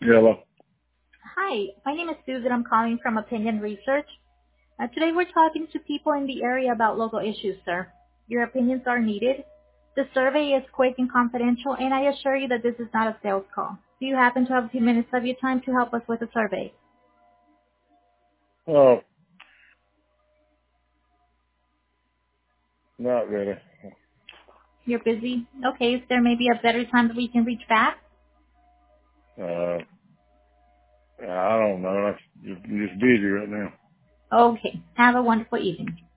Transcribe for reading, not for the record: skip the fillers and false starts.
Hello. Hi, my name is Susan. I'm calling from Opinion Research. Today we're talking to people in the area about local issues, sir. Your opinions are needed. The survey is quick and confidential, and I assure you that this is not a sales call. Do you happen to have a few minutes of your time to help us with the survey? Oh, not really. You're busy? Okay, is there maybe a better time that we can reach back? Uh, I don't know. I'm just busy right now. Okay, have a wonderful evening.